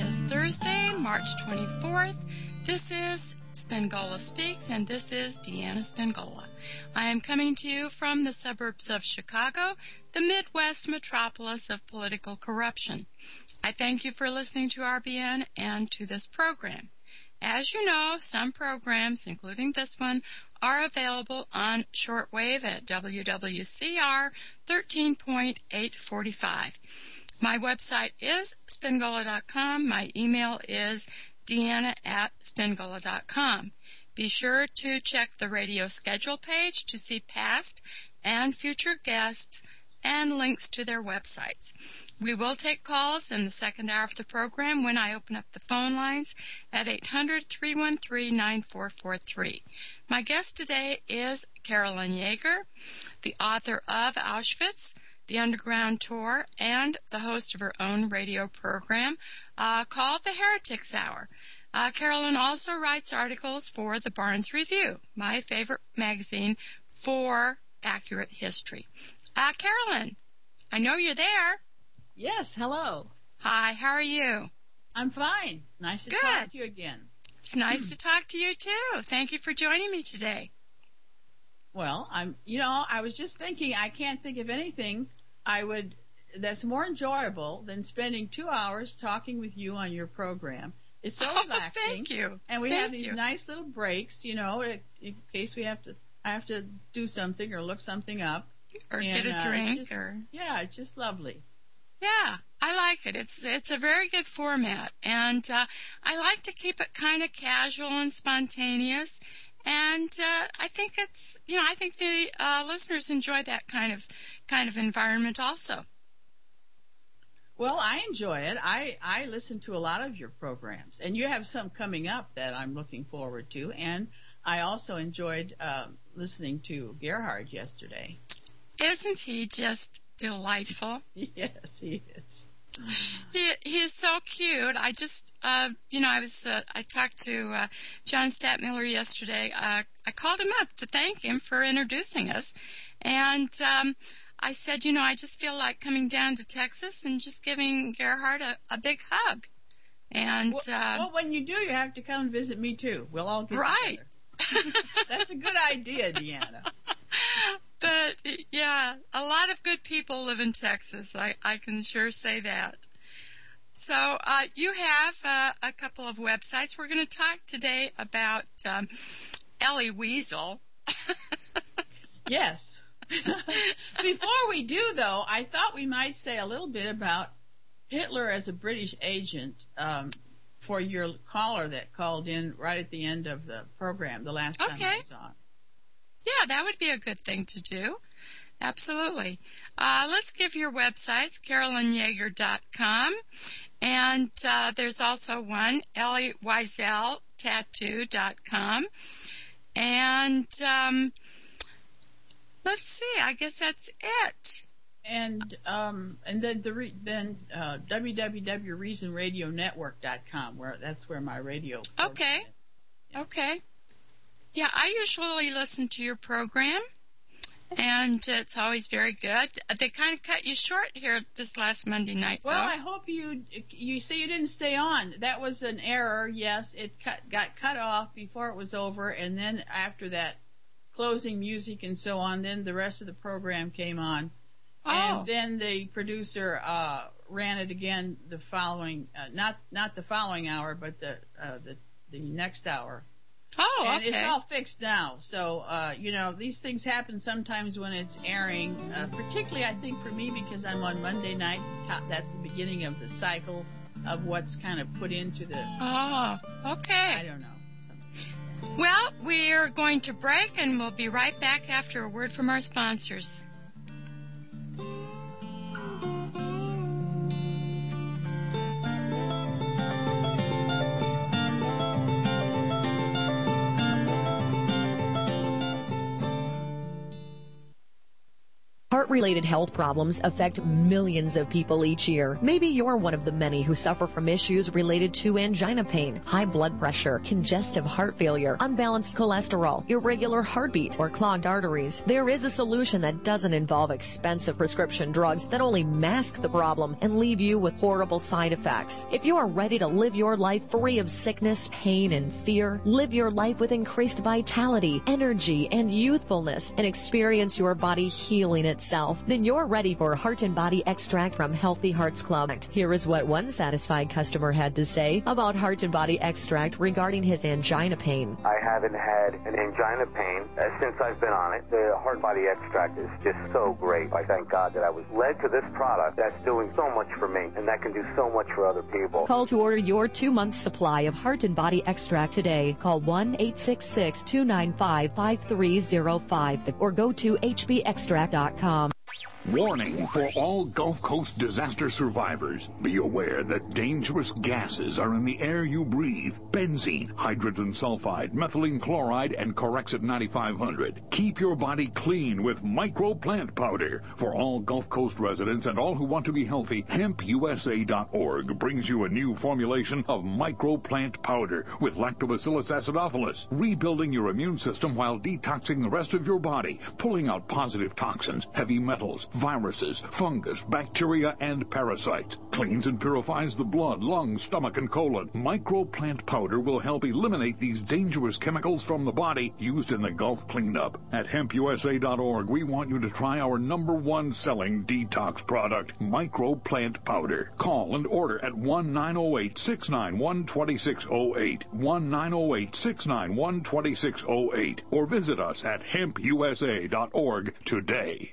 is Thursday, March 24th. This is Spengola Speaks, and this is Deanna Spengola. I am coming to you from the suburbs of Chicago, the Midwest metropolis of political corruption. I thank you for listening to RBN and to this program. As you know, some programs, including this one, are available on shortwave at WWCR 13.845. My website is Spengola.com. My email is Deanna@Spengola.com. Be sure to check the radio schedule page to see past and future guests and links to their websites. We will take calls in the second hour of the program when I open up the phone lines at 800-313-9443. My guest today is Carolyn Yeager, the author of Auschwitz, The Underground Tour, and the host of her own radio program called The Heretics Hour. Carolyn also writes articles for the Barnes Review, my favorite magazine for accurate history. Carolyn, I know you're there. Yes, hello. Hi, how are you? I'm fine. Nice to talk to you again. It's nice to talk to you, too. Thank you for joining me today. Well, I was just thinking, I can't think of anything that's more enjoyable than spending 2 hours talking with you on your program. It's so relaxing. Thank you. And we have these nice little breaks, in case I have to do something or look something up. Or get a drink. Yeah, it's just lovely. Yeah, I like it. It's a very good format. And I like to keep it kind of casual and spontaneous. And I think I think the listeners enjoy that kind of environment also. Well, I enjoy it. I listen to a lot of your programs, and you have some coming up that I'm looking forward to. And I also enjoyed listening to Gerhard yesterday. Isn't he just delightful? Yes, he is. He is so cute. I just, I talked to John Stadtmiller yesterday. I called him up to thank him for introducing us, and I said, I just feel like coming down to Texas and just giving Gerhard a big hug. And well, when you do, you have to come visit me too. We'll all get together. That's a good idea, Deanna. But, yeah, a lot of good people live in Texas. I can sure say that. So you have a couple of websites. We're going to talk today about Elie Wiesel. Yes. Before we do, though, I thought we might say a little bit about Hitler as a British agent for your caller that called in right at the end of the program the last time I was on. Yeah, that would be a good thing to do. Absolutely. Let's give your websites, CarolynYeager.com, and there's also one, ElieWieselTattoo.com, and let's see, I guess that's it. And then www.reasonradionetwork.com, that's where my radio. Okay. Yeah, I usually listen to your program, and it's always very good. They kind of cut you short here this last Monday night, though. Well, I hope you say you didn't stay on. That was an error. Yes, it got cut off before it was over, and then after that closing music and so on, then the rest of the program came on. Oh. And then the producer ran it again the following, not the following hour, but the next hour. Oh, and it's all fixed now. So, these things happen sometimes when it's airing, particularly, I think, for me, because I'm on Monday night. That's the beginning of the cycle of what's kind of put into the... Oh, okay. I don't know. Well, we're going to break, and we'll be right back after a word from our sponsors. Heart-related health problems affect millions of people each year. Maybe you're one of the many who suffer from issues related to angina pain, high blood pressure, congestive heart failure, unbalanced cholesterol, irregular heartbeat, or clogged arteries. There is a solution that doesn't involve expensive prescription drugs that only mask the problem and leave you with horrible side effects. If you are ready to live your life free of sickness, pain, and fear, live your life with increased vitality, energy, and youthfulness, and experience your body healing itself, then you're ready for Heart and Body Extract from Healthy Hearts Club. Here is what one satisfied customer had to say about Heart and Body Extract regarding his angina pain. I haven't had an angina pain since I've been on it. The Heart Body Extract is just so great. I thank God that I was led to this product that's doing so much for me, and that can do so much for other people. Call to order your 2-month supply of Heart and Body Extract today. Call 1-866-295-5305 or go to hbextract.com. Warning for all Gulf Coast disaster survivors. Be aware that dangerous gases are in the air you breathe. Benzene, hydrogen sulfide, methylene chloride, and Corexit 9500. Keep your body clean with Micro Plant Powder. For all Gulf Coast residents and all who want to be healthy, hempusa.org brings you a new formulation of Micro Plant Powder with Lactobacillus acidophilus, rebuilding your immune system while detoxing the rest of your body, pulling out positive toxins, heavy metals, viruses, fungus, bacteria, and parasites. Cleans and purifies the blood, lungs, stomach, and colon. Micro Plant Powder will help eliminate these dangerous chemicals from the body used in the Gulf cleanup. At hempusa.org, we want you to try our #1 selling detox product, Micro Plant Powder. Call and order at 1-908-691-2608, 1-908-691-2608, or visit us at hempusa.org today.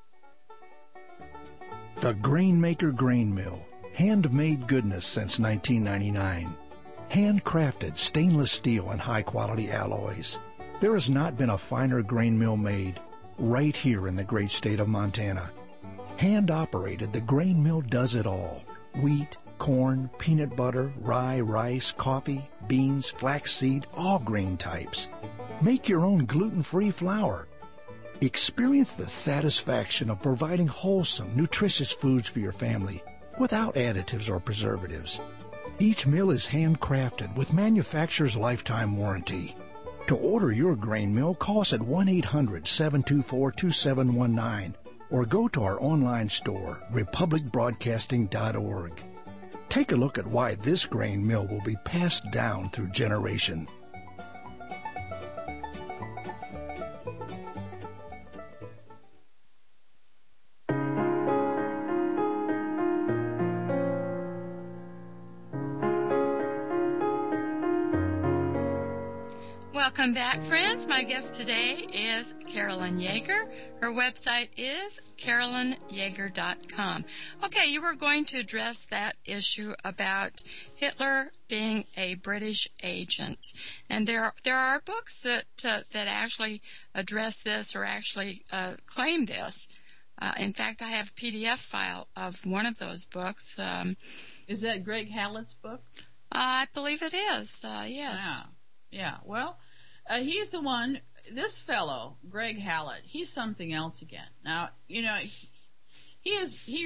The Grainmaker Grain Mill. Handmade goodness since 1999. Handcrafted stainless steel and high-quality alloys. There has not been a finer grain mill made right here in the great state of Montana. Hand-operated, the grain mill does it all. Wheat, corn, peanut butter, rye, rice, coffee, beans, flaxseed, all grain types. Make your own gluten-free flour. Experience the satisfaction of providing wholesome, nutritious foods for your family without additives or preservatives. Each mill is handcrafted with manufacturer's lifetime warranty. To order your grain mill, call us at 1-800-724-2719 or go to our online store, republicbroadcasting.org. Take a look at why this grain mill will be passed down through generations. Welcome back, friends. My guest today is Carolyn Yeager. Her website is carolynyeager.com. Okay, you were going to address that issue about Hitler being a British agent, and there are books that actually address this or actually claim this. In fact, I have a PDF file of one of those books. Is that Greg Hallett's book? I believe it is. Yes. Yeah. Well. He's the one, this fellow, Greg Hallett, he's something else again. Now, you know, he's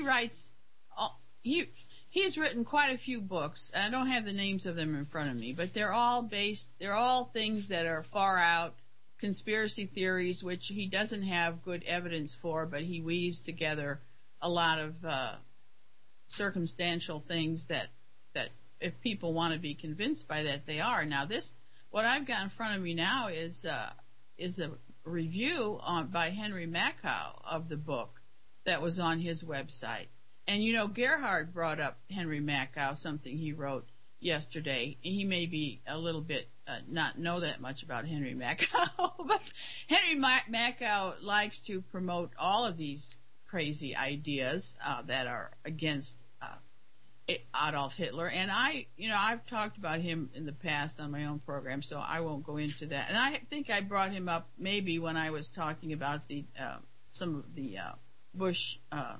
written quite a few books. I don't have the names of them in front of me, but they're all things that are far out, conspiracy theories, which he doesn't have good evidence for, but he weaves together a lot of circumstantial things that if people want to be convinced by that, they are. Now, what I've got in front of me now is a review by Henry Makow of the book that was on his website. And, you know, Gerhard brought up Henry Makow, something he wrote yesterday. And he may be a little bit not know that much about Henry Makow, but Henry Makow likes to promote all of these crazy ideas that are against Adolf Hitler, and I've talked about him in the past on my own program, so I won't go into that. And I think I brought him up maybe when I was talking about some of the Bush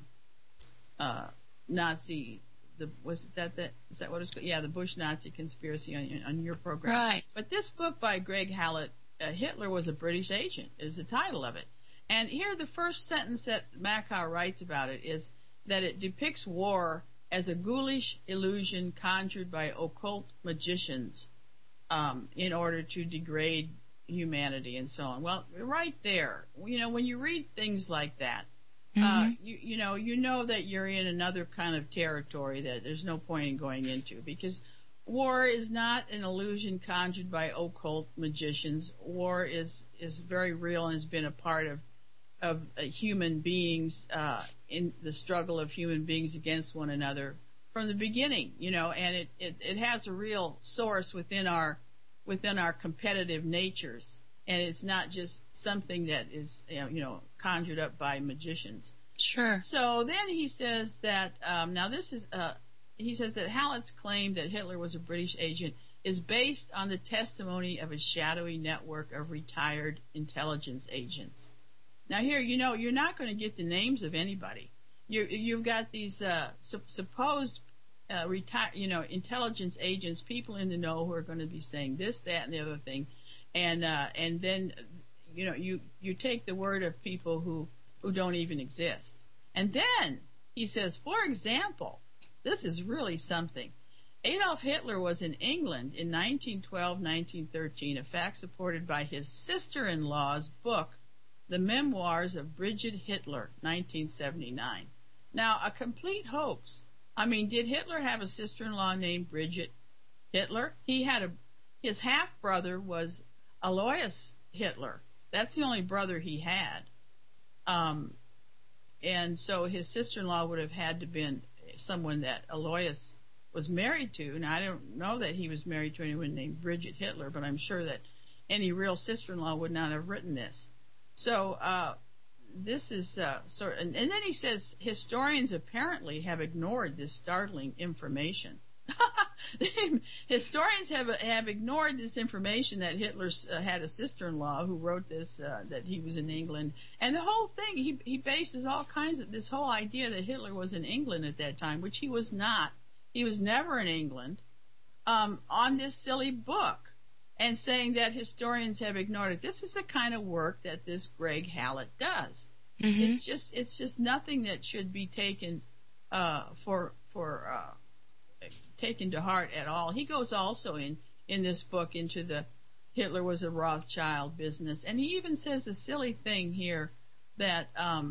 Nazi. Is that what it's called? Yeah, the Bush Nazi conspiracy on your program. Right. But this book by Greg Hallett, Hitler was a British agent, is the title of it. And here the first sentence that Makow writes about it is that it depicts war as a ghoulish illusion conjured by occult magicians in order to degrade humanity and so on. Well, right there, when you read things like that, you know that you're in another kind of territory that there's no point in going into, because war is not an illusion conjured by occult magicians. War is very real and has been a part of human beings in the struggle of human beings against one another from the beginning, and it has a real source within our competitive natures, and it's not just something that is conjured up by magicians. Sure. So then he says that he says that Hallett's claim that Hitler was a British agent is based on the testimony of a shadowy network of retired intelligence agents. Now here, you're not going to get the names of anybody. You've got these supposed intelligence agents, people in the know who are going to be saying this, that, and the other thing, and then you take the word of people who don't even exist. And then he says, for example, this is really something. Adolf Hitler was in England in 1912-1913, a fact supported by his sister-in-law's book, The Memoirs of Brigitte Hitler, 1979. Now, a complete hoax. I mean, did Hitler have a sister-in-law named Brigitte Hitler? His half-brother was Alois Hitler. That's the only brother he had. And so his sister-in-law would have had to have been someone that Alois was married to. Now, I don't know that he was married to anyone named Brigitte Hitler, but I'm sure that any real sister-in-law would not have written this. So this is and then he says historians apparently have ignored this startling information. Historians have ignored this information that Hitler had a sister-in-law who wrote this, that he was in England. And the whole thing, he bases all kinds of this whole idea that Hitler was in England at that time, which he was not. He was never in England, on this silly book, and saying that historians have ignored it. This is the kind of work that this Greg Hallett does. Mm-hmm. It's just nothing that should be taken taken to heart at all. He goes also in this book into the Hitler was a Rothschild business, and he even says a silly thing here that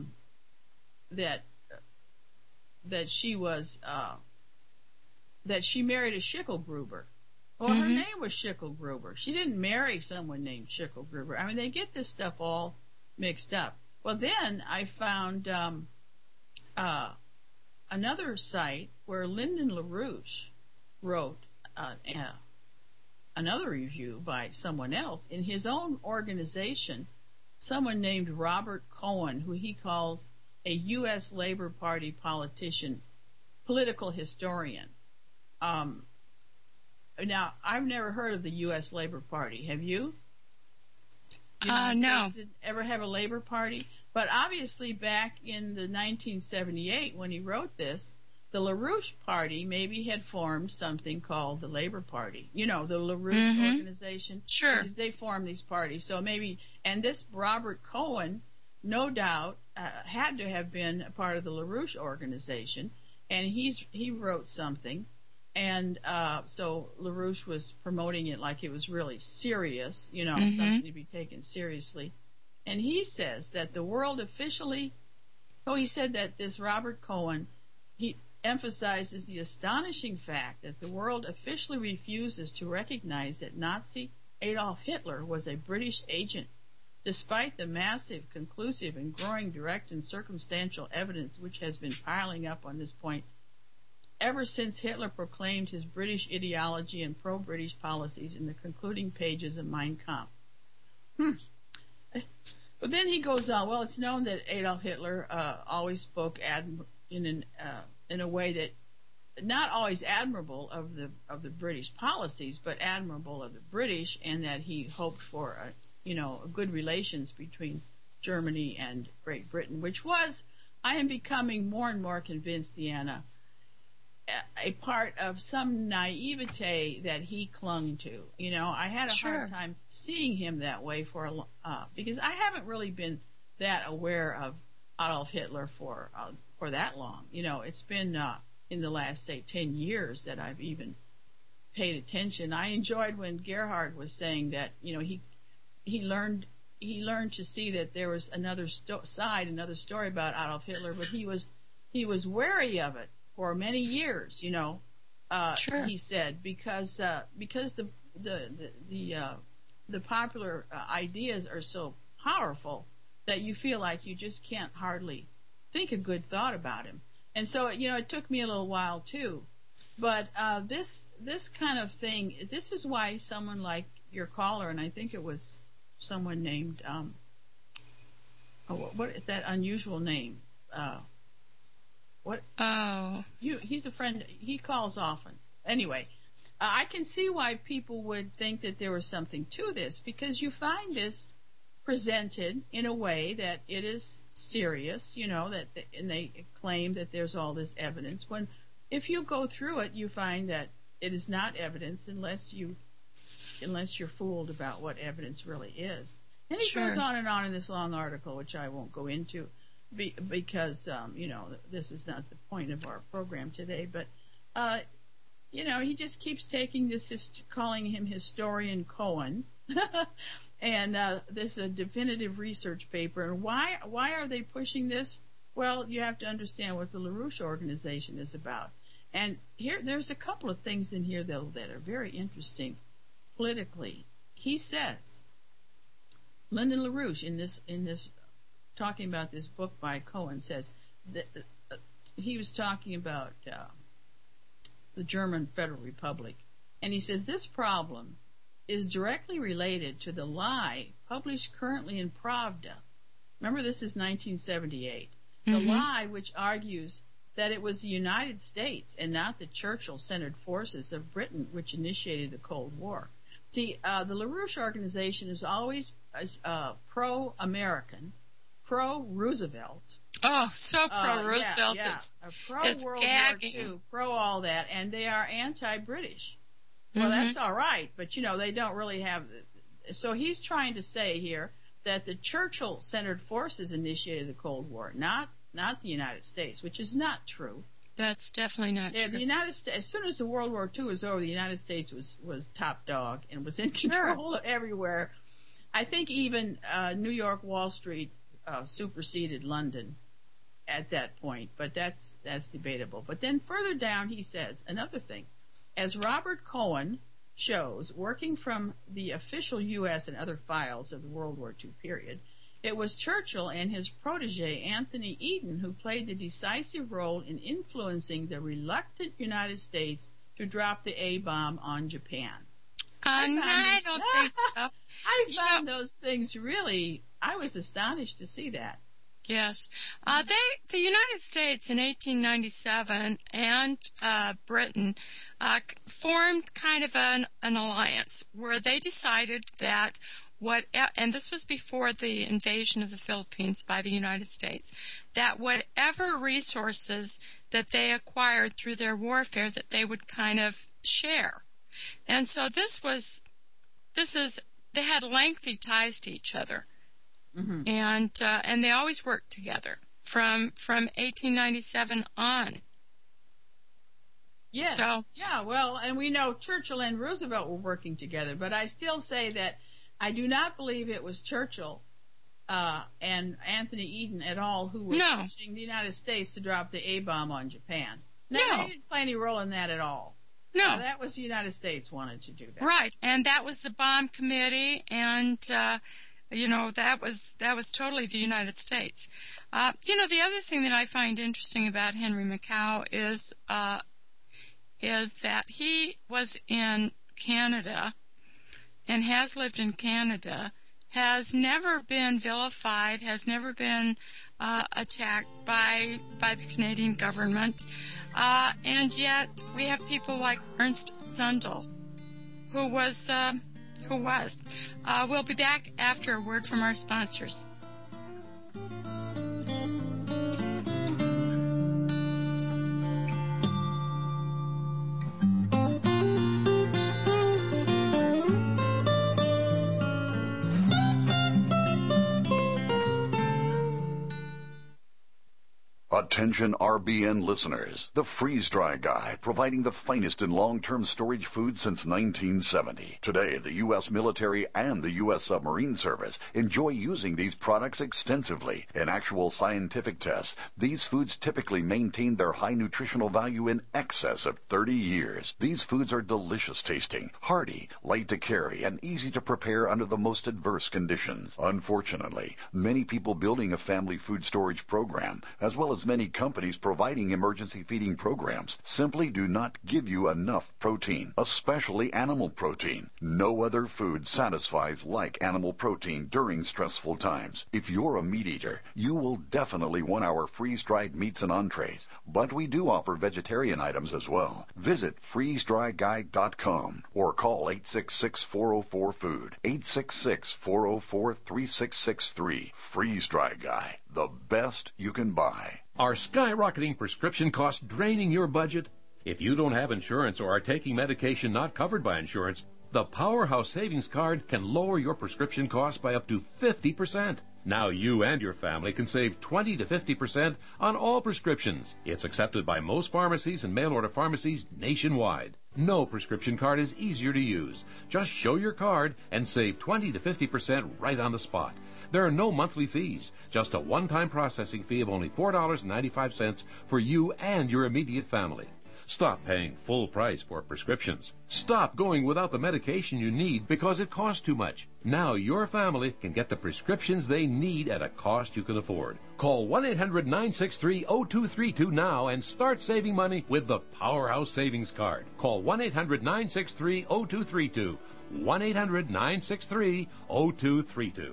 she was that she married a Schicklgruber. Well, her name was Schicklgruber. She didn't marry someone named Schicklgruber. I mean, they get this stuff all mixed up. Well, then I found another site where Lyndon LaRouche wrote another review by someone else in his own organization, someone named Robert Cohen, who he calls a U.S. Labor Party political historian. Now, I've never heard of the U.S. Labor Party. Have you? No. Did ever have a Labor Party? But obviously back in the 1978 when he wrote this, the LaRouche Party maybe had formed something called the Labor Party. The LaRouche organization. Sure. Because they formed these parties. So maybe, and this Robert Cohen, no doubt, had to have been a part of the LaRouche organization, and he wrote something. And so LaRouche was promoting it like it was really serious, something to be taken seriously. And he says that the world officially, he said that this Robert Cohen, he emphasizes the astonishing fact that the world officially refuses to recognize that Nazi Adolf Hitler was a British agent, despite the massive, conclusive, and growing direct and circumstantial evidence which has been piling up on this point ever since Hitler proclaimed his British ideology and pro-British policies in the concluding pages of Mein Kampf. But then he goes on. Well, it's known that Adolf Hitler always spoke in a way that not always admirable of the British policies, but admirable of the British, and that he hoped for good relations between Germany and Great Britain, which was, I am becoming more and more convinced, Deanna, a part of some naivete that he clung to. I had a hard time seeing him that way because I haven't really been that aware of Adolf Hitler for that long. You know, it's been in the last, say, 10 years that I've even paid attention. I enjoyed when Gerhard was saying that, you know, he learned to see that there was another another story about Adolf Hitler, but he was wary of it for many years. You know, Sure. he said because the popular ideas are so powerful that you feel like you just can't hardly think a good thought about him. And so, you know, it took me a little while too. But this kind of thing, this is why someone like your caller, and I think it was someone named, what is that unusual name? What? Oh. He's a friend. He calls often. Anyway, I can see why people would think that there was something to this, because you find this presented in a way that it is serious, you know, and they claim that there's all this evidence, when if you go through it, you find that it is not evidence unless you're fooled about what evidence really is. And he Sure. goes on and on in this long article, which I won't go into because, you know, this is not the point of our program today. But, you know, he just keeps taking this, calling him Historian Cohen, and this is a definitive research paper. And why are they pushing this? Well, you have to understand what the LaRouche organization is about. And there's a couple of things in here, though, that are very interesting politically. He says, Lyndon LaRouche, in this talking about this book by Cohen, says that he was talking about the German Federal Republic, and he says this problem is directly related to the lie published currently in Pravda. Remember, this is 1978. The lie which argues that it was the United States and not the Churchill-centered forces of Britain which initiated the Cold War. See, the LaRouche organization is always pro-American, pro-Roosevelt. Oh, so pro-Roosevelt. It's pro-World War II, pro all that, and they are anti-British. Well, that's all right, but, you know, they don't really have... So he's trying to say here that the Churchill-centered forces initiated the Cold War, not the United States, which is not true. That's definitely not true. The United States, as soon as the World War II was over, the United States was top dog and was in control of everywhere. I think even New York Wall Street superseded London at that point, but that's debatable. But then further down, he says another thing. As Robert Cohen shows, working from the official U.S. and other files of the World War II period, it was Churchill and his protege, Anthony Eden, who played the decisive role in influencing the reluctant United States to drop the A-bomb on Japan. I don't think so. I found those things really, I was astonished to see that. Yes. The United States in 1897 and Britain formed kind of an alliance where they decided that and this was before the invasion of the Philippines by the United States, that whatever resources that they acquired through their warfare, that they would kind of share. And so they had lengthy ties to each other. Mm-hmm. And they always worked together from 1897 on. Yes. So, yeah, well, and we know Churchill and Roosevelt were working together, but I still say that I do not believe it was Churchill and Anthony Eden at all who were pushing the United States to drop the A-bomb on Japan. They didn't play any role in that at all. No. That was the United States wanted to do that. Right, and that was the bomb committee, and that was totally the United States. The other thing that I find interesting about Henry Makow is that he was in Canada and has lived in Canada, has never been vilified, has never been attacked by the Canadian government, and yet we have people like Ernst Zundel, who was. We'll be back after a word from our sponsors. Attention RBN listeners, the Freeze Dry Guy, providing the finest in long-term storage food since 1970. Today, the U.S. military and the U.S. Submarine Service enjoy using these products extensively. In actual scientific tests, these foods typically maintain their high nutritional value in excess of 30 years. These foods are delicious tasting, hearty, light to carry, and easy to prepare under the most adverse conditions. Unfortunately, many people building a family food storage program, as well as many companies providing emergency feeding programs, simply do not give you enough protein, especially animal protein. No other food satisfies like animal protein during stressful times. If you're a meat eater, you will definitely want our freeze-dried meats and entrees, but we do offer vegetarian items as well. Visit freezedryguy.com or call 866-404-FOOD, 866-404-3663. Freeze Dry Guy, the best you can buy. Are skyrocketing prescription costs draining your budget? If you don't have insurance or are taking medication not covered by insurance, the Powerhouse Savings Card can lower your prescription costs by up to 50%. Now you and your family can save 20 to 50% on all prescriptions. It's accepted by most pharmacies and mail-order pharmacies nationwide. No prescription card is easier to use. Just show your card and save 20 to 50% right on the spot. There are no monthly fees, just a one-time processing fee of only $4.95 for you and your immediate family. Stop paying full price for prescriptions. Stop going without the medication you need because it costs too much. Now your family can get the prescriptions they need at a cost you can afford. Call 1-800-963-0232 now and start saving money with the Powerhouse Savings Card. Call 1-800-963-0232. 1-800-963-0232.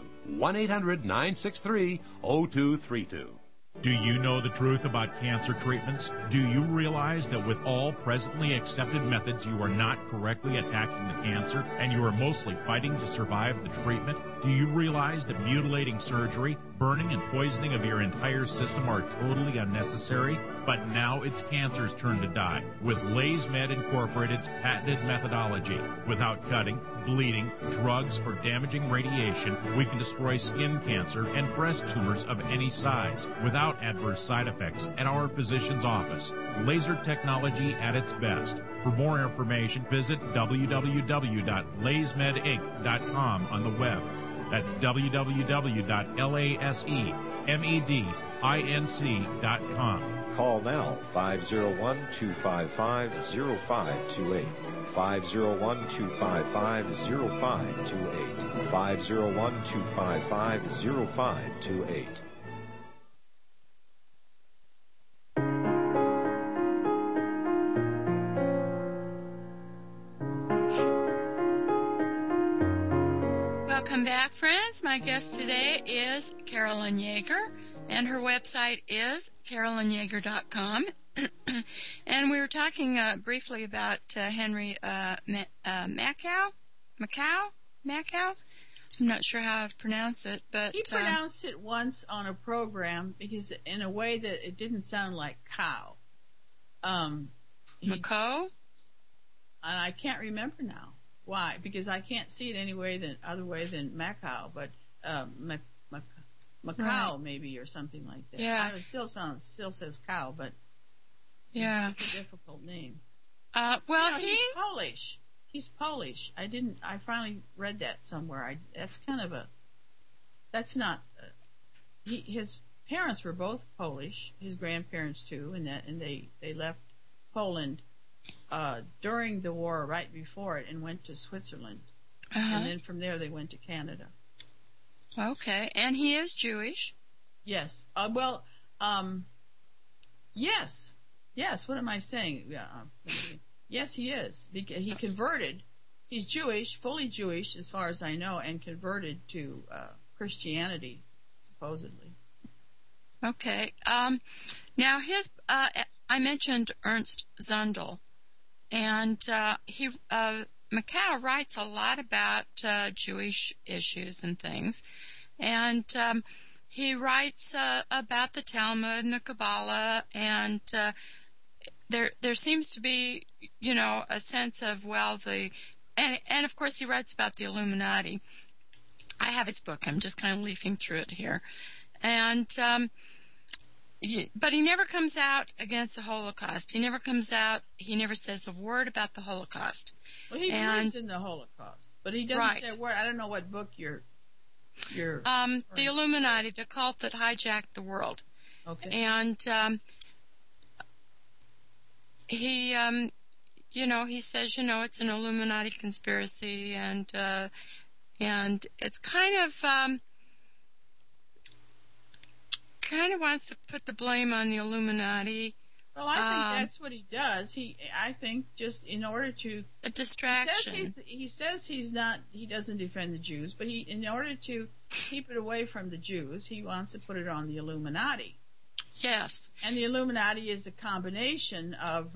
1-800-963-0232. Do you know the truth about cancer treatments? Do you realize that with all presently accepted methods, you are not correctly attacking the cancer and you are mostly fighting to survive the treatment? Do you realize that mutilating surgery, burning and poisoning of your entire system are totally unnecessary? But now it's cancer's turn to die with LaysMed Incorporated's patented methodology. Without cutting, bleeding, drugs, or damaging radiation, we can destroy skin cancer and breast tumors of any size without adverse side effects at our physician's office. Laser technology at its best. For more information, visit www.laysmedinc.com on the web. That's www.lasemedinc.com. Call now, 501-255-0528. 501-255-0528. 501-255-0528. Welcome back, friends. My guest today is Carolyn Yeager, and her website is carolynyeager.com. And we were talking briefly about Henry Makow. I'm not sure how to pronounce it, but he pronounced it once on a program because in a way that it didn't sound like cow. Makow? And I can't remember now why, because I can't see it any other way than Makow, but Macau right. Maybe, or something like that. Yeah. It still says cow, but yeah, it's a difficult name. He's Polish. He's Polish. I finally read that somewhere. His parents were both Polish. His grandparents too, and they left Poland during the war, right before it, and went to Switzerland, and then from there they went to Canada. Okay, and he is Jewish. Yes. Yes. Yes. What am I saying? Yes, he is. He converted. He's Jewish, fully Jewish, as far as I know, and converted to Christianity, supposedly. Okay. Now I mentioned Ernst Zundel, and Makow writes a lot about Jewish issues and things, and he writes about the Talmud and the Kabbalah, and there seems to be, a sense of, and of course he writes about the Illuminati. I have his book. I'm just kind of leafing through it here. And but he never comes out against the Holocaust. He never says a word about the Holocaust. Well, he believes in the Holocaust, but he doesn't say a word. I don't know what book you're the Illuminati, the cult that hijacked the world. Okay. And he he says, it's an Illuminati conspiracy, and it's kind of wants to put the blame on the Illuminati. Well, I think that's what he does. I think just in order to a distraction. He says he doesn't defend the Jews, but in order to keep it away from the Jews, he wants to put it on the Illuminati. Yes. And the Illuminati is a combination of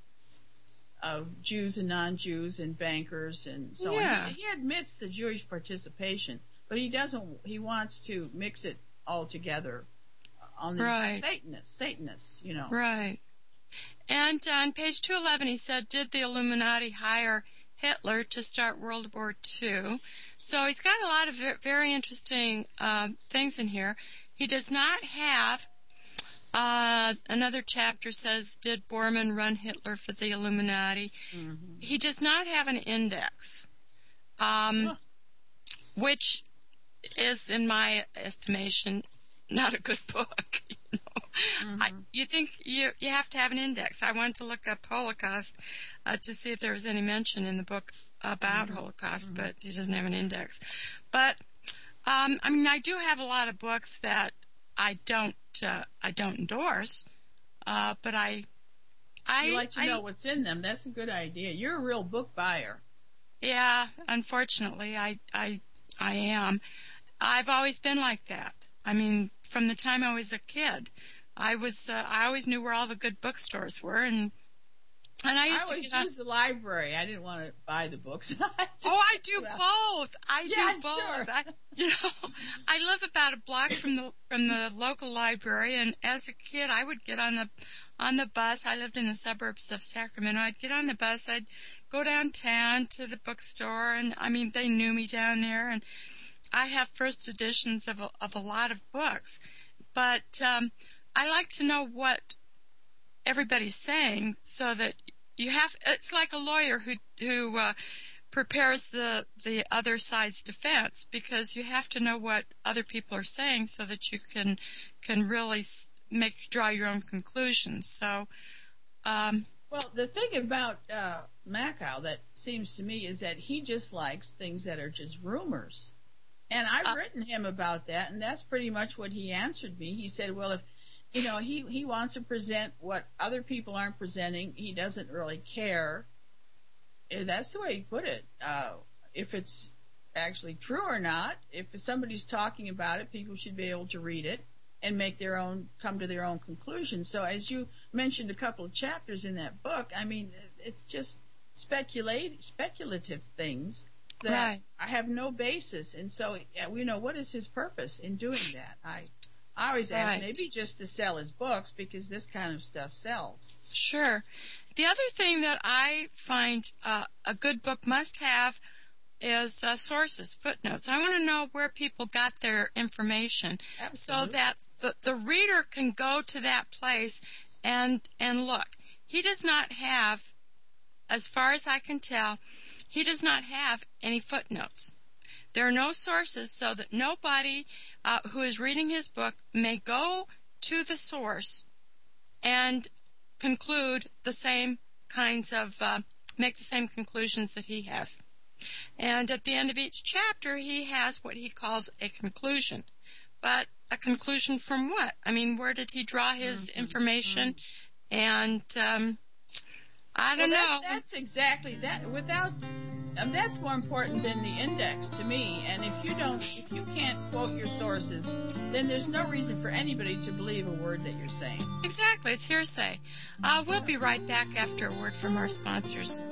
Jews and non-Jews and bankers and so on. He admits the Jewish participation, but he wants to mix it all together on the Satanists, Right. And on page 211 he said, did the Illuminati hire Hitler to start World War II? So he's got a lot of very interesting things in here. He does not have, another chapter says, did Bormann run Hitler for the Illuminati? Mm-hmm. He does not have an index, which is, in my estimation, not a good book. Mm-hmm. You think you have to have an index. I wanted to look up Holocaust to see if there was any mention in the book about Holocaust, but he doesn't have an index. But I do have a lot of books that I don't endorse, but I like to know what's in them. That's a good idea. You're a real book buyer. Yeah, unfortunately, I am. I've always been like that. From the time I was a kid, I always knew where all the good bookstores were, and I always use the library. I didn't want to buy the books. I do both. I do both. Sure. I live about a block from the local library, and as a kid, I would get on the bus. I lived in the suburbs of Sacramento. I'd get on the bus. I'd go downtown to the bookstore, and they knew me down there, and I have first editions of a lot of books, but I like to know what everybody's saying, so that it's like a lawyer who prepares the other side's defense, because you have to know what other people are saying so that you can really draw your own conclusions. So, well, the thing about Macau that seems to me is that he just likes things that are just rumors. And I've written him about that, and that's pretty much what he answered me. He said, well, if, he wants to present what other people aren't presenting, he doesn't really care. And that's the way he put it. If it's actually true or not, if somebody's talking about it, people should be able to read it and come to their own conclusions. So as you mentioned a couple of chapters in that book, it's just speculative things that I have no basis. And so, what is his purpose in doing that? I always ask, maybe just to sell his books, because this kind of stuff sells. Sure. The other thing that I find a good book must have is sources, footnotes. I want to know where people got their information. Absolutely. So that the reader can go to that place and look. He does not have, as far as I can tell, he does not have any footnotes. There are no sources, so that nobody who is reading his book may go to the source and conclude the same kinds of, make the same conclusions that he has. And at the end of each chapter, he has what he calls a conclusion. But a conclusion from what? Where did he draw his information? And I don't know. That's exactly that. That's more important than the index to me. And if you can't quote your sources, then there's no reason for anybody to believe a word that you're saying. Exactly. It's hearsay. We'll be right back after a word from our sponsors.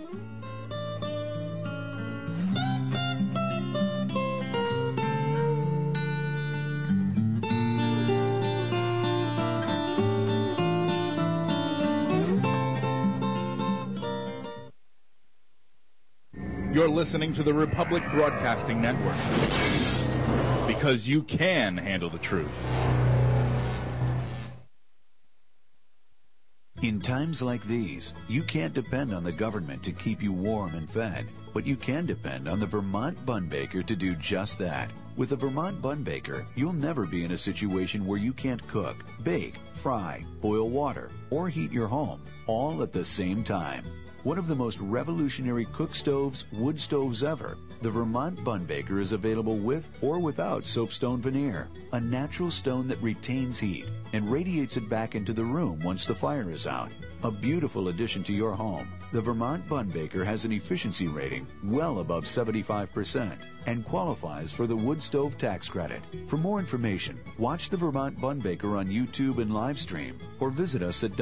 You're listening to the Republic Broadcasting Network, because you can handle the truth. In times like these, you can't depend on the government to keep you warm and fed, but you can depend on the Vermont Bun Baker to do just that. With the Vermont Bun Baker, you'll never be in a situation where you can't cook, bake, fry, boil water, or heat your home, all at the same time. One of the most revolutionary cook stoves, wood stoves ever, the Vermont Bun Baker is available with or without soapstone veneer, a natural stone that retains heat and radiates it back into the room once the fire is out. A beautiful addition to your home. The Vermont Bun Baker has an efficiency rating well above 75% and qualifies for the wood stove tax credit. For more information, watch the Vermont Bun Baker on YouTube and live stream or visit us at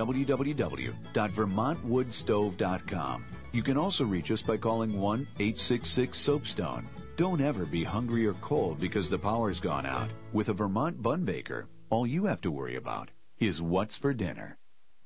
www.vermontwoodstove.com. You can also reach us by calling 1-866-SOAPSTONE. Don't ever be hungry or cold because the power's gone out. With a Vermont Bun Baker, all you have to worry about is what's for dinner.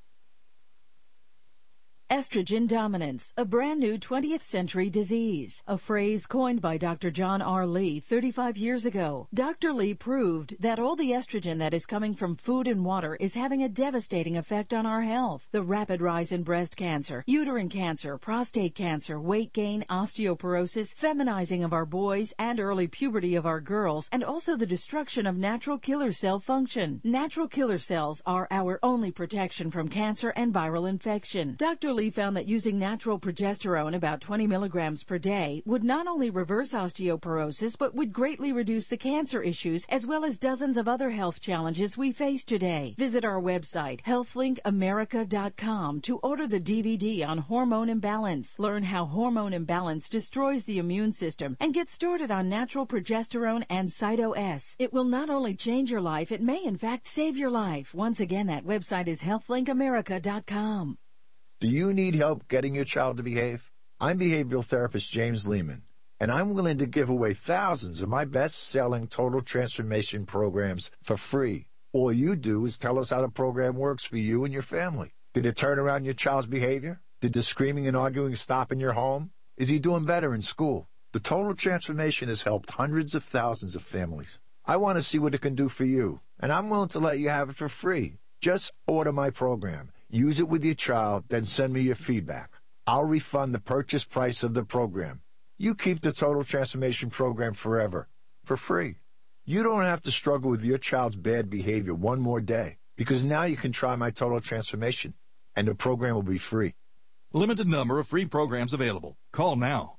Estrogen dominance, a brand new 20th century disease, a phrase coined by Dr. John R. Lee 35 years ago. Dr. Lee proved that all the estrogen that is coming from food and water is having a devastating effect on our health. The rapid rise in breast cancer, uterine cancer, prostate cancer, weight gain, osteoporosis, feminizing of our boys, and early puberty of our girls, and also the destruction of natural killer cell function. Natural killer cells are our only protection from cancer and viral infection. Dr. Lee found that using natural progesterone, about 20 milligrams per day, would not only reverse osteoporosis, but would greatly reduce the cancer issues as well as dozens of other health challenges we face today. Visit our website, healthlinkAmerica.com, to order the DVD on hormone imbalance. Learn how hormone imbalance destroys the immune system and get started on natural progesterone and Cyto-S. It will not only change your life, it may in fact save your life. Once again, that website is healthlinkAmerica.com. Do you need help getting your child to behave? I'm behavioral therapist James Lehman, and I'm willing to give away thousands of my best-selling total transformation programs for free. All you do is tell us how the program works for you and your family. Did it turn around your child's behavior? Did the screaming and arguing stop in your home? Is he doing better in school? The total transformation has helped hundreds of thousands of families. I want to see what it can do for you, and I'm willing to let you have it for free. Just order my program. Use it with your child, then send me your feedback. I'll refund the purchase price of the program. You keep the Total Transformation Program forever, for free. You don't have to struggle with your child's bad behavior one more day, because now you can try my Total Transformation, and the program will be free. Limited number of free programs available. Call now.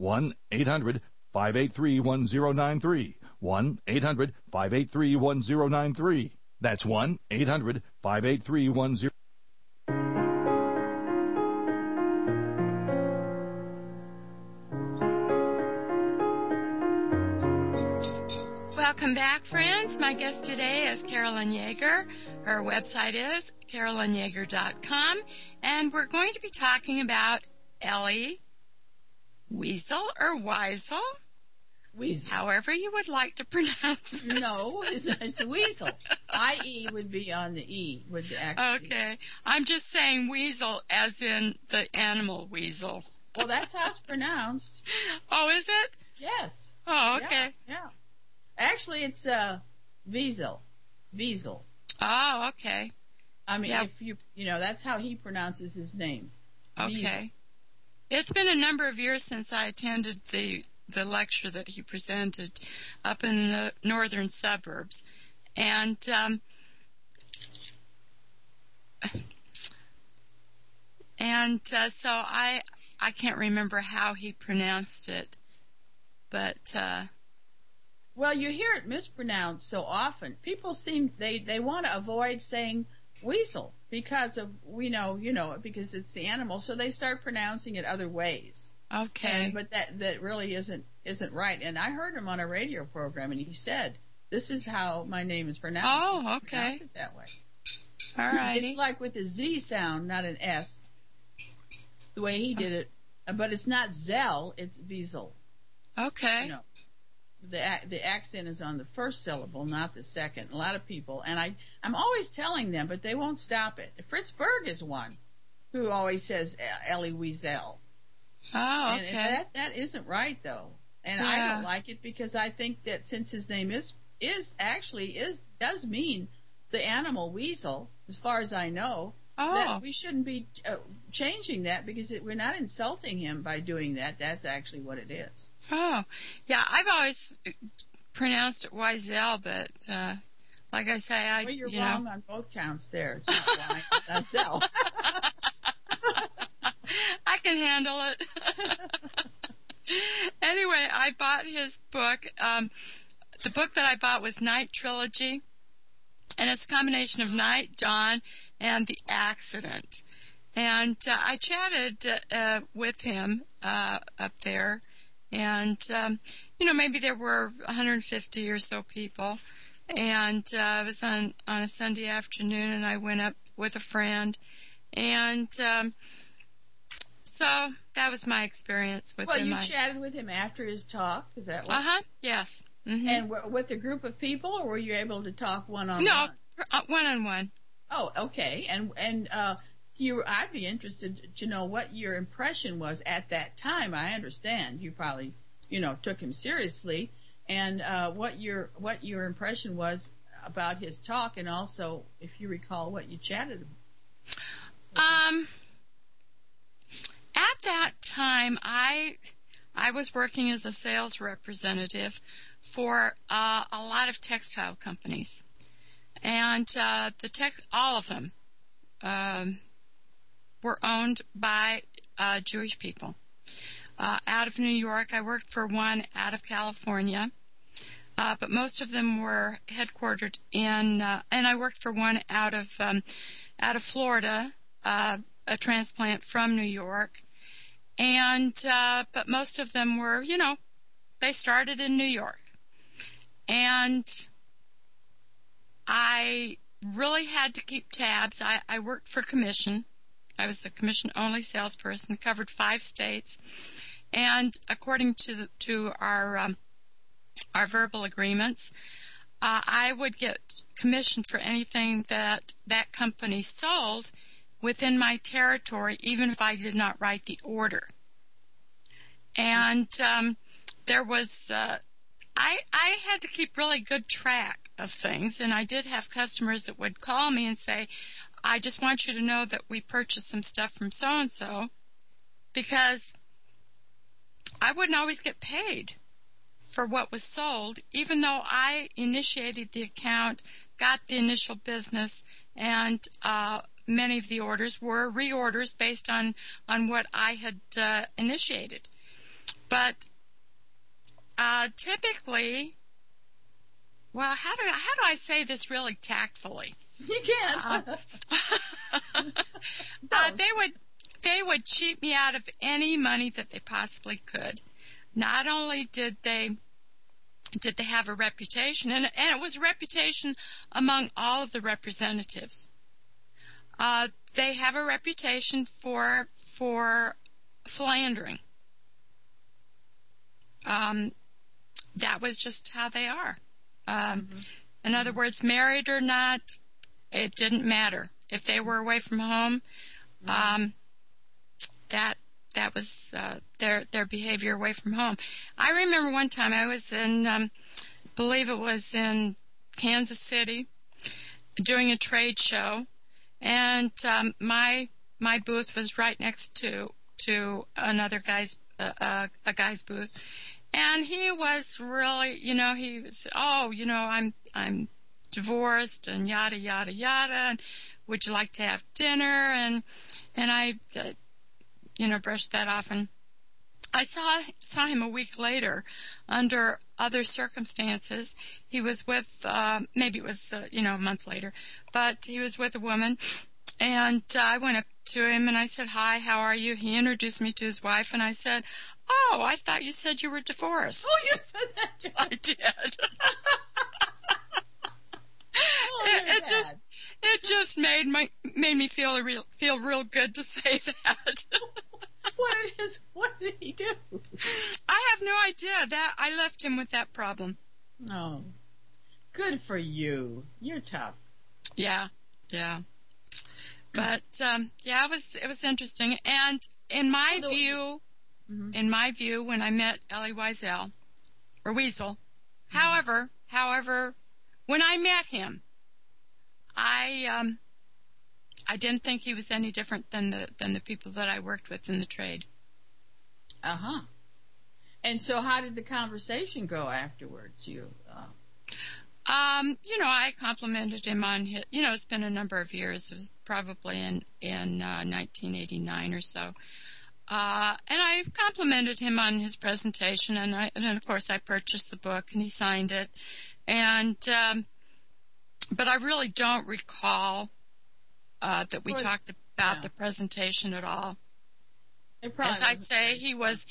1-800-583-1093. 1-800-583-1093. That's 1-800-583-1093. Welcome back, friends. My guest today is Carolyn Yeager. Her website is carolynyeager.com, and we're going to be talking about Elie Wiesel or Wiesel. Weasel. However you would like to pronounce it. No, it's a weasel. I-E would be on the E. Would actually. Okay. I'm just saying weasel as in the animal weasel. Well, that's how it's pronounced. Oh, is it? Yes. Oh, okay. Yeah. Actually, it's Wiesel. Wiesel. Oh, okay. I mean, if you that's how he pronounces his name. Okay. Wiesel. It's been a number of years since I attended the lecture that he presented up in the northern suburbs. And so I can't remember how he pronounced it, but well, you hear it mispronounced so often. People seem they want to avoid saying weasel because of because it's the animal, so they start pronouncing it other ways. Okay. But that really isn't right. And I heard him on a radio program, and he said, "This is how my name is pronounced." Oh, okay. Pronounce it that way. All right. It's like with a Z sound, not an S. The way he did it, but it's not Zell, it's Wiesel. Okay. The accent is on the first syllable, not the second. A lot of people, and I'm always telling them, but they won't stop it. Fritz Berg is one who always says Elie Wiesel. Oh, okay. And that isn't right, though. And I don't like it because I think that since his name does mean the animal weasel, as far as I know, that we shouldn't be changing that because we're not insulting him by doing that. That's actually what it is. Oh, yeah. I've always pronounced it Wiesel, but like I say, well, you're wrong on both counts there. It's not Wine, it's Wiesel. I can handle it. Anyway, I bought his book. The book that I bought was Night Trilogy, and it's a combination of Night, Dawn, and The Accident. And I chatted with him up there, and, maybe there were 150 or so people. And it was on a Sunday afternoon, and I went up with a friend. And so that was my experience with him. Well, you chatted with him after his talk? Is that what? Uh-huh, yes. Mm-hmm. And with a group of people, or were you able to talk one-on-one? No, one-on-one. Oh, okay. And I'd be interested to know what your impression was at that time. I understand you probably, took him seriously, and what your impression was about his talk, and also, if you recall, what you chatted about. At that time, I was working as a sales representative for a lot of textile companies, and all of them were owned by Jewish people. Out of New York, I worked for one out of California, but most of them were headquartered in. And I worked for one out of Florida, a transplant from New York, and but most of them were, they started in New York, and I really had to keep tabs. I worked for commission. I was a commission-only salesperson, covered 5 states, and according to our verbal agreements, I would get commission for anything that company sold within my territory, even if I did not write the order. And there was I had to keep really good track of things, and I did have customers that would call me and say, I just want you to know that we purchased some stuff from so-and-so, because I wouldn't always get paid for what was sold, even though I initiated the account, got the initial business, and many of the orders were reorders based on what I had initiated. But typically, well, how do I say this really tactfully? You can't. They would cheat me out of any money that they possibly could. Not only did they have a reputation, and it was a reputation among all of the representatives. They have a reputation for philandering. That was just how they are. In other words, married or not, it didn't matter. If they were away from home, that was their behavior away from home. I remember one time I was in, believe it was in Kansas City, doing a trade show, and my booth was right next to another guy's a guy's booth, and he was really, he was, I'm divorced and yada yada yada, and would you like to have dinner? And I brushed that off, and I saw him a week later under other circumstances. He was with maybe it was a month later, but he was with a woman, and I went up to him and I said, "Hi, how are you?" He introduced me to his wife, and I said, "Oh, I thought you said you were divorced." Oh, you said that, John. I did. It just made me feel real good to say that. What did he do? I have no idea. That I left him with that problem. Oh, good for you. You're tough. Yeah. But it was interesting. And in my view, when I met Elie Wiesel, or Weasel, however, when I met him, I I didn't think he was any different than the people that I worked with in the trade. Uh-huh. And so how did the conversation go afterwards? I complimented him on his, it's been a number of years. It was probably in 1989 or so. And I complimented him on his presentation, and of course I purchased the book and he signed it. And, but I really don't recall, that we talked about the presentation at all. As I say, he was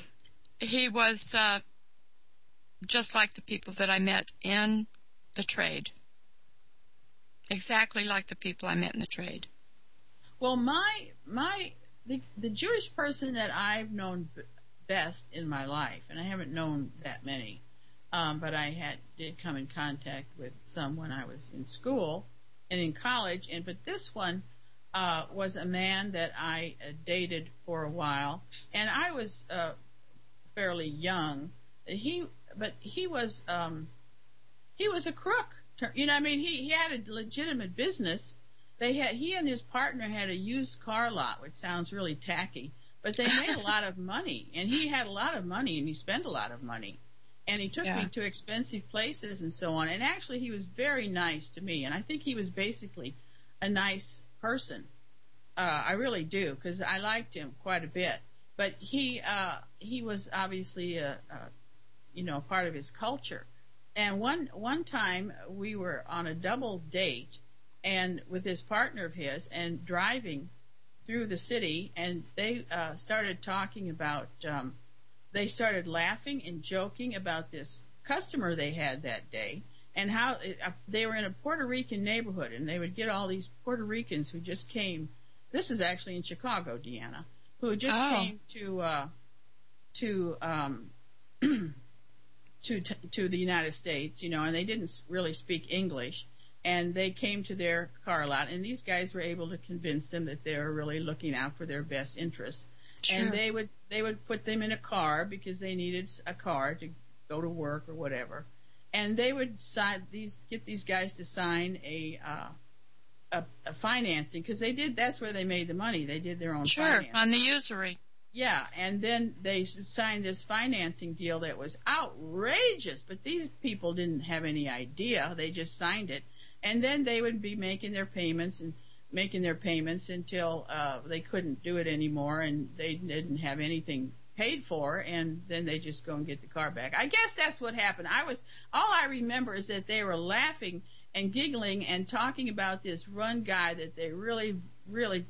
just like the people that I met in the trade. Exactly like the people I met in the trade. Well, the Jewish person that I've known best in my life, and I haven't known that many, but I did come in contact with some when I was in school and in college, but this one was a man that I dated for a while, and I was fairly young. He was a crook. He had a legitimate business. He and his partner had a used car lot, which sounds really tacky, but they made a lot of money, and he had a lot of money, and he spent a lot of money, and he took me to expensive places and so on. And actually, he was very nice to me, and I think he was basically a nice person. I really do, because I liked him quite a bit. But he was obviously part of his culture. And one time we were on a double date, and with this partner of his, and driving through the city, and they started talking about. They started laughing and joking about this customer they had that day, and how they were in a Puerto Rican neighborhood, and they would get all these Puerto Ricans who just came. This is actually in Chicago, Deanna, who just came to the United States, and they didn't really speak English, and they came to their car lot, and these guys were able to convince them that they were really looking out for their best interests. Sure. And they would put them in a car because they needed a car to go to work or whatever, and they would get these guys to sign a financing, because that's where they made the money. They did their own financing. On the usury. Yeah, and then they signed this financing deal that was outrageous, but these people didn't have any idea. They just signed it, and then they would be making their payments until they couldn't do it anymore, and they didn't have anything paid for, and then they just go and get the car back. I guess that's what happened. All I remember is that they were laughing and giggling and talking about this one guy that they really, really,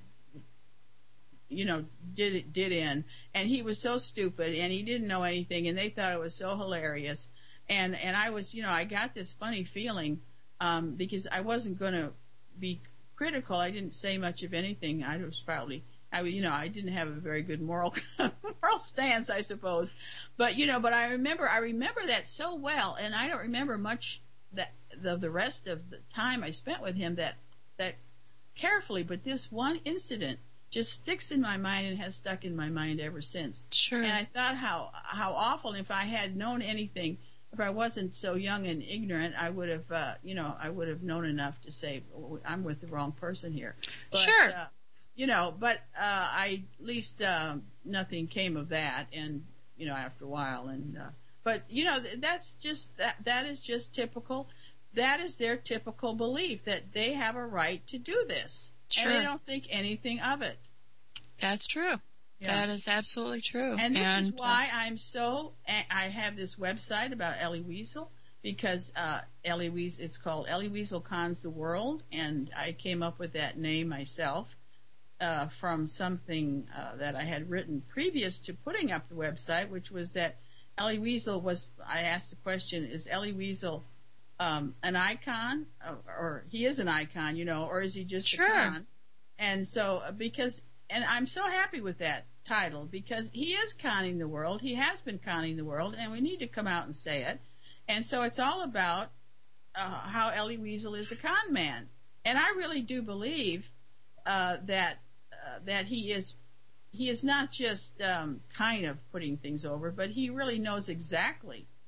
did in, and he was so stupid, and he didn't know anything, and they thought it was so hilarious, and I was, I got this funny feeling, because I wasn't going to be critical. I didn't say much of anything. I didn't have a very good moral stance, I suppose, but I remember that so well, and I don't remember much the rest of the time I spent with him that carefully, but this one incident just sticks in my mind and has stuck in my mind ever since. Sure. And I thought how awful, and if I had known anything, if I wasn't so young and ignorant, I would have, known enough to say, I'm with the wrong person here. But, sure. But at least nothing came of that, and, after a while. And but, that's just, that is just typical. That is their typical belief, that they have a right to do this. Sure. And they don't think anything of it. That's true. Yeah. That is absolutely true. And this is why I have this website about Elie Wiesel, because it's called Elie Wiesel Cons the World, and I came up with that name myself from something that I had written previous to putting up the website, which was that Elie Wiesel I asked the question, is Elie Wiesel an icon, or he is an icon, or is he just a con? And so, and I'm so happy with that title, because he is conning the world. He has been conning the world, and we need to come out and say it. And so it's all about how Elie Wiesel is a con man. And I really do believe that he is not just kind of putting things over, but he really knows exactly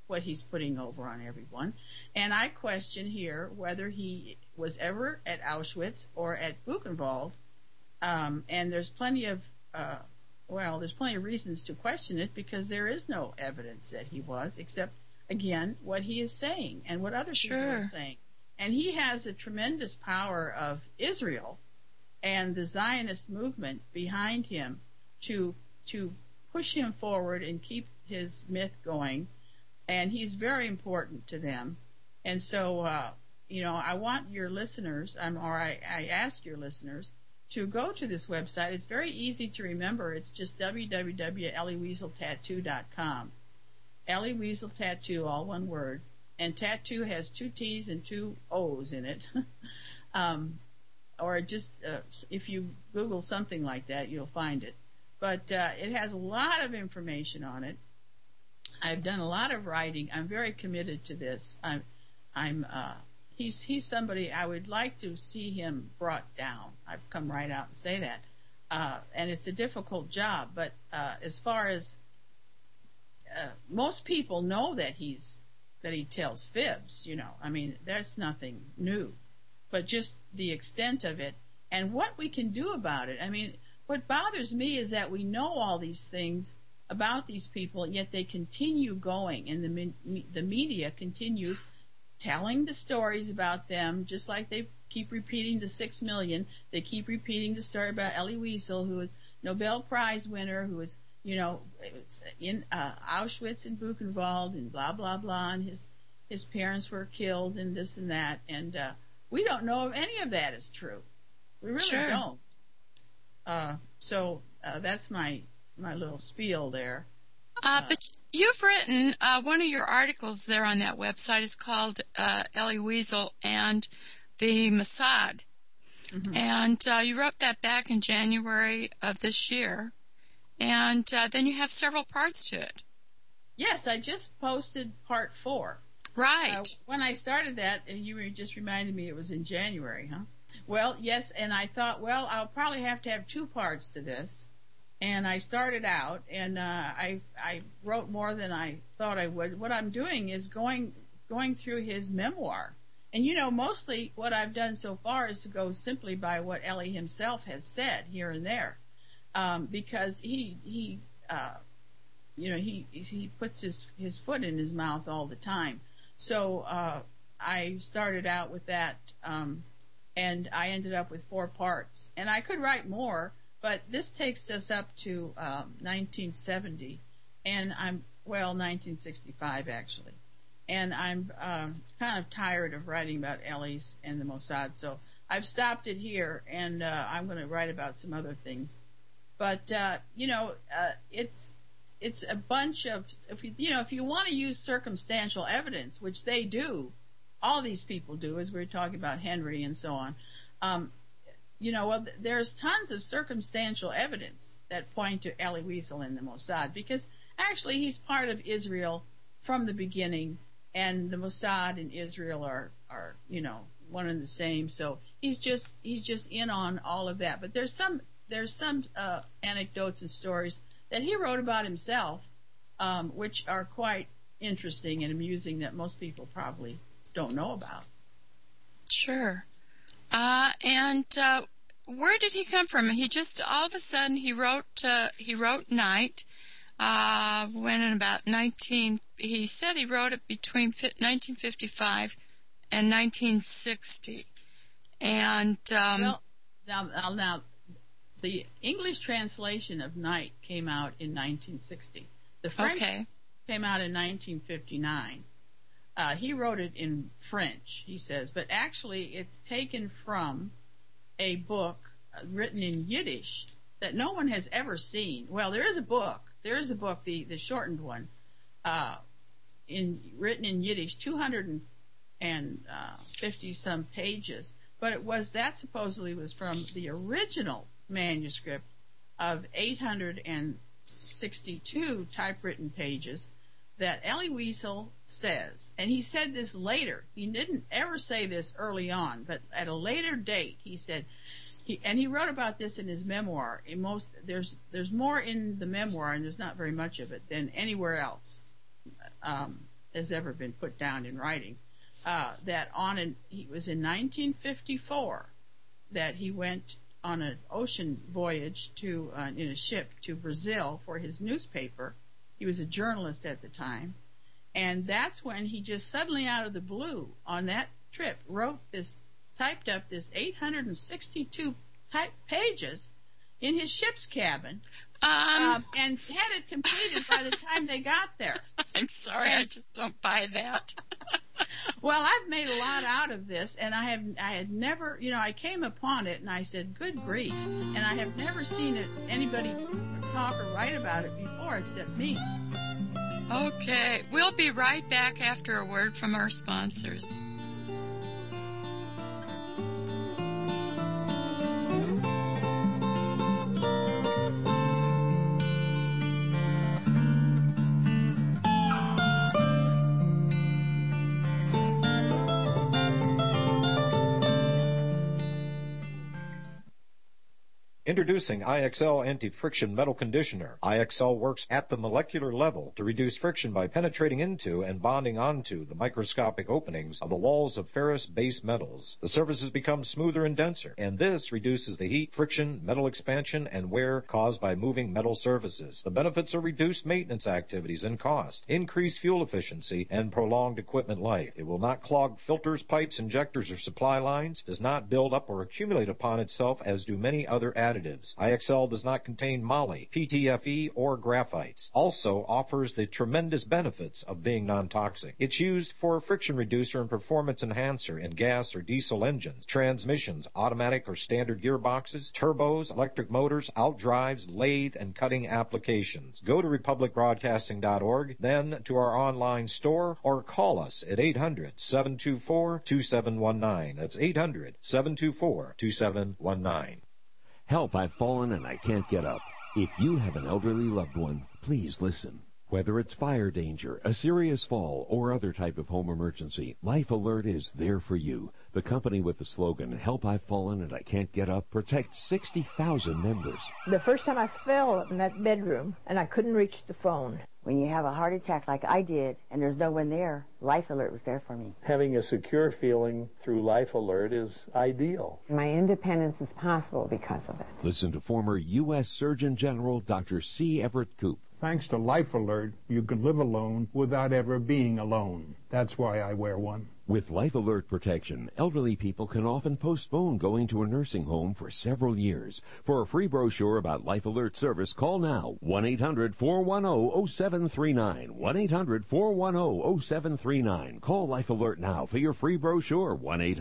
what he's putting over on everyone. And I question here whether he was ever at Auschwitz or at Buchenwald. And there's plenty of reasons to question it, because there is no evidence that he was, except, again, what he is saying and what other people are saying. And he has a tremendous power of Israel and the Zionist movement behind him to push him forward and keep his myth going. And he's very important to them. And so, I want your listeners, I ask your listeners to go to this website. It's very easy to remember. It's just www.ellieweaseltattoo.com. Ellie Weasel Tattoo, all one word. And tattoo has 2 T's and 2 O's in it. Or just, if you Google something like that, you'll find it. But it has a lot of information on it. I've done a lot of writing. I'm very committed to this. He's somebody I would like to see him brought down. I've come right out and say that. And it's a difficult job, but as far as most people know that he tells fibs, that's nothing new. But just the extent of it and what we can do about it. What bothers me is that we know all these things about these people, yet they continue going, and the media continues telling the stories about them, just like they keep repeating the 6 million. They keep repeating the story about Elie Wiesel, who was Nobel Prize winner, who was, in Auschwitz and Buchenwald and blah, blah, blah, and his parents were killed and this and that. And we don't know if any of that is true. We really don't. So that's my little spiel there. But you've written, one of your articles there on that website is called Elie Wiesel and the Mossad. Mm-hmm. And you wrote that back in January of this year. And then you have several parts to it. Yes, I just posted part 4. Right. When I started that, and you just reminded me it was in January, huh? Well, yes, and I thought, I'll probably have to have 2 parts to this. And I started out, and I wrote more than I thought I would. What I'm doing is going through his memoir. And, mostly what I've done so far is to go simply by what Elie himself has said here and there. Because he puts his foot in his mouth all the time. So I started out with that, and I ended up with 4 parts. And I could write more, but this takes us up to 1970, and 1965 actually. And I'm kind of tired of writing about Ellie's and the Mossad, so I've stopped it here, and I'm going to write about some other things. But it's a bunch of, if you want to use circumstantial evidence, which they do, all these people do, as we were talking about Henry and so on. There's tons of circumstantial evidence that point to Elie Wiesel and the Mossad, because actually he's part of Israel from the beginning, and the Mossad and Israel are one and the same. So he's just in on all of that. But there's some anecdotes and stories that he wrote about himself, which are quite interesting and amusing, that most people probably don't know about. Sure. And where did he come from? He just all of a sudden he wrote Night. When in about he said he wrote it between 1955 and 1960. And now the English translation of Night came out in 1960. The French came out in 1959. He wrote it in French, he says, but actually it's taken from a book written in Yiddish that no one has ever seen. Well, there is a book, the shortened one, written in Yiddish, 250 some pages. But that supposedly was from the original manuscript of 862 typewritten pages that Elie Wiesel says, and he said this later. He didn't ever say this early on, but at a later date he said, he wrote about this in his memoir. There's more in the memoir, and there's not very much of it, than anywhere else. has ever been put down in writing. He was in 1954 that he went on an ocean voyage in a ship to Brazil for his newspaper. He was a journalist at the time. And that's when he just suddenly out of the blue on that trip typed up this 862 pages in his ship's cabin and had it completed by the time they got there. I'm sorry, I just don't buy that. Well, I've made a lot out of this, and I had never, I came upon it and I said, good grief. And I have never seen anybody talk or write about it before except me. Okay, we'll be right back after a word from our sponsors. Introducing IXL Anti-Friction Metal Conditioner. IXL works at the molecular level to reduce friction by penetrating into and bonding onto the microscopic openings of the walls of ferrous base metals. The surfaces become smoother and denser, and this reduces the heat, friction, metal expansion, and wear caused by moving metal surfaces. The benefits are reduced maintenance activities and cost, increased fuel efficiency, and prolonged equipment life. It will not clog filters, pipes, injectors, or supply lines, does not build up or accumulate upon itself as do many other additives. IXL does not contain moly, PTFE, or graphites. Also offers the tremendous benefits of being non-toxic. It's used for a friction reducer and performance enhancer in gas or diesel engines, transmissions, automatic or standard gearboxes, turbos, electric motors, outdrives, lathe, and cutting applications. Go to republicbroadcasting.org, then to our online store, or call us at 800-724-2719. That's 800-724-2719. Help, I've fallen and I can't get up. If you have an elderly loved one, please listen. Whether it's fire danger, a serious fall, or other type of home emergency, Life Alert is there for you. The company with the slogan, Help, I've fallen and I can't get up, protects 60,000 members. The first time I fell in that bedroom and I couldn't reach the phone. When you have a heart attack like I did and there's no one there, Life Alert was there for me. Having a secure feeling through Life Alert is ideal. My independence is possible because of it. Listen to former U.S. Surgeon General Dr. C. Everett Koop. Thanks to Life Alert, you can live alone without ever being alone. That's why I wear one. With Life Alert protection, elderly people can often postpone going to a nursing home for several years. For a free brochure about Life Alert service, call now 1-800-410-0739. 1-800-410-0739. Call Life Alert now for your free brochure.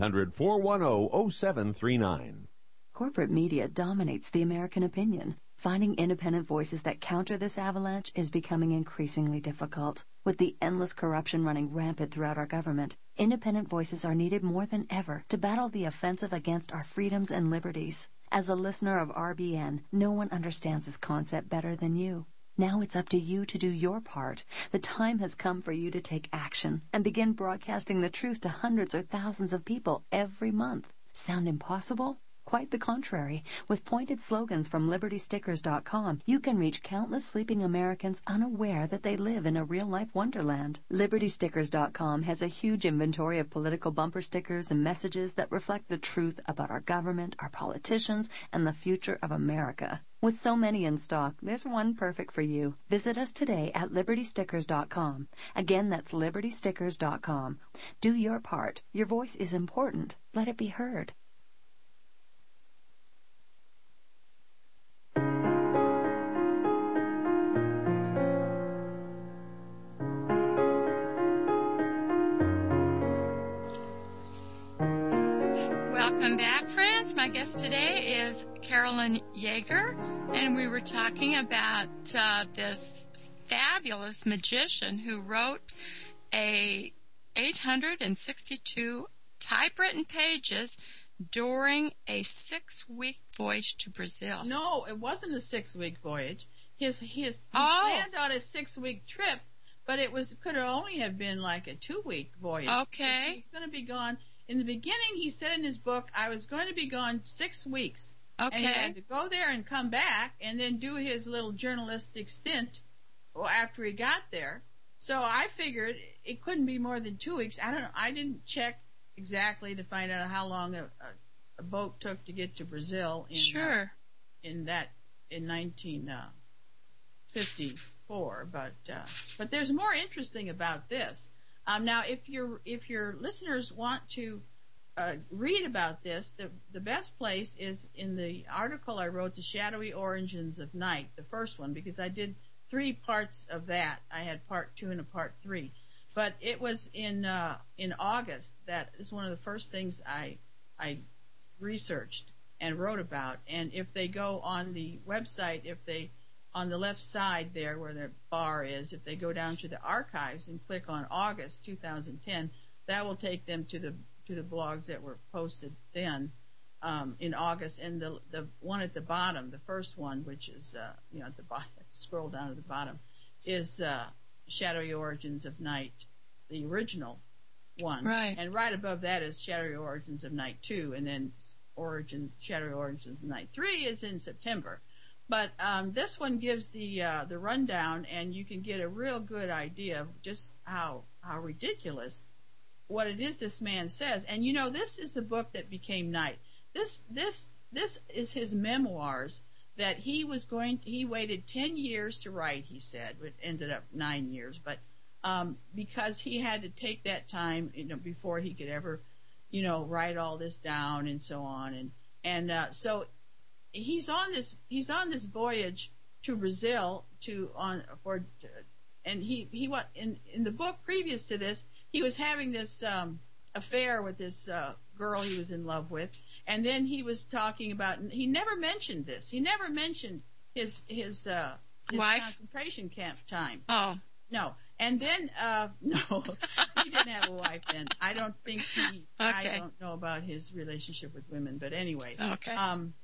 1-800-410-0739. Corporate media dominates the American opinion. Finding independent voices that counter this avalanche is becoming increasingly difficult. With the endless corruption running rampant throughout our government, independent voices are needed more than ever to battle the offensive against our freedoms and liberties. As a listener of RBN, no one understands this concept better than you. Now it's up to you to do your part. The time has come for you to take action and begin broadcasting the truth to hundreds or thousands of people every month. Sound impossible? Quite the contrary. With pointed slogans from LibertyStickers.com, you can reach countless sleeping Americans unaware that they live in a real-life wonderland. LibertyStickers.com has a huge inventory of political bumper stickers and messages that reflect the truth about our government, our politicians, and the future of America. With so many in stock, there's one perfect for you. Visit us today at LibertyStickers.com. Again, that's LibertyStickers.com. Do your part. Your voice is important. Let it be heard. Welcome back, friends. My guest today is Carolyn Yeager, and we were talking about this fabulous magician who wrote 862 typewritten pages during a 6-week voyage to Brazil. No, it wasn't a 6-week voyage. He planned on a 6-week trip, but could only have been like a 2-week voyage. Okay. He's going to be gone. In the beginning, he said in his book, I was going to be gone 6 weeks. Okay. And he had to go there and come back and then do his little journalistic stint after he got there. So I figured it couldn't be more than 2 weeks. I don't know. I didn't check exactly to find out how long a boat took to get to Brazil. In 1954, but there's more interesting about this. Now, if your listeners want to read about this, the best place is in the article I wrote, "The Shadowy Origins of Night," the first one, because I did 3 parts of that. I had part 2 and a part 3, but it was in August. That is one of the first things I researched and wrote about. And if they go on the website, on the left side there where the bar is, if they go down to the archives and click on August 2010, that will take them to the blogs that were posted then in August. And the one at the bottom, the first one, which is at the bottom, scroll down to the bottom, is Shadowy Origins of Night, the original one. Right. And right above that is Shadowy Origins of Night 2, and then Shadowy Origins of Night 3 is in September. But this one gives the rundown, and you can get a real good idea of just how ridiculous what it is this man says. And this is the book that became Night. This is his memoirs that he waited 10 years to write, he said. It ended up 9 years, but because he had to take that time, before he could ever, write all this down and so on. And so he's on this voyage to Brazil and he was in the book previous to this, he was having this affair with this girl he was in love with, and then he was talking about, he never mentioned this. He never mentioned his wife? Concentration camp time. Oh. No. And then, no, he didn't have a wife then. I don't think I don't know about his relationship with women, but anyway. Okay.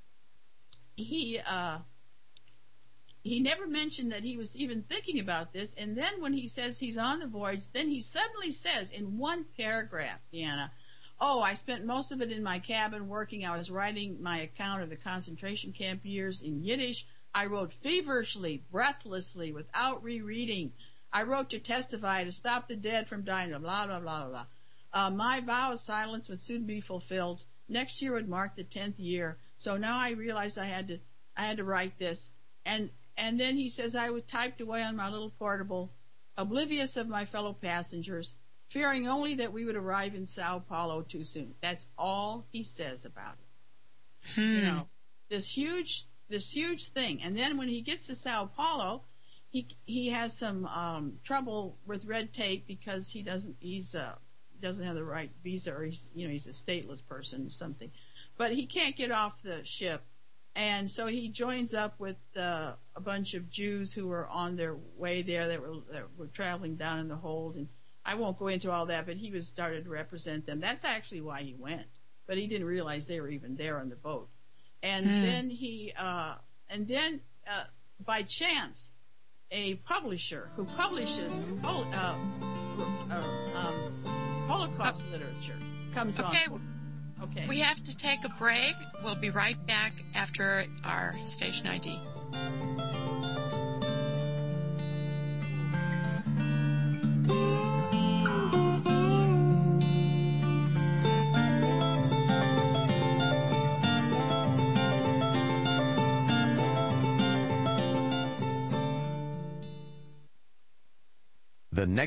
He never mentioned that he was even thinking about this, and then when he says he's on the voyage, then he suddenly says in one paragraph, Deanna, I spent most of it in my cabin working. I was writing my account of the concentration camp years in Yiddish. I wrote feverishly, breathlessly, without rereading. I wrote to testify, to stop the dead from dying, blah, blah, blah, blah, blah. My vow of silence would soon be fulfilled. Next year would mark the 10th year. So now I realized I had to write this. And then he says I was typed away on my little portable, oblivious of my fellow passengers, fearing only that we would arrive in Sao Paulo too soon. That's all he says about it. This huge thing. And then when he gets to Sao Paulo, he has some trouble with red tape because he doesn't have the right visa, or he's a stateless person or something. But he can't get off the ship. And so he joins up with a bunch of Jews who were on their way there that were traveling down in the hold. And I won't go into all that, but he started to represent them. That's actually why he went. But he didn't realize they were even there on the boat. And then by chance, a publisher who publishes Holocaust literature comes on. Okay. We have to take a break. We'll be right back after our station ID. The next